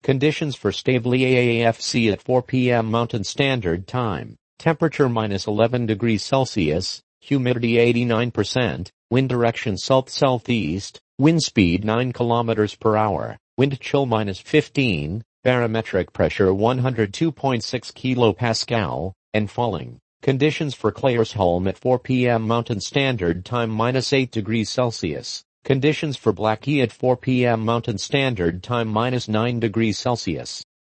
Conditions for Stavely AAFC at 4 p.m. Mountain Standard Time. Temperature -11 degrees Celsius, humidity 89%, wind direction south-southeast, wind speed 9 kilometers per hour, wind chill -15, barometric pressure 102.6 kilopascal, and falling. Conditions for Claresholm at 4 p.m. Mountain Standard Time -8 degrees Celsius. Conditions for Blackheath at 4 p.m. Mountain Standard Time -9 degrees Celsius.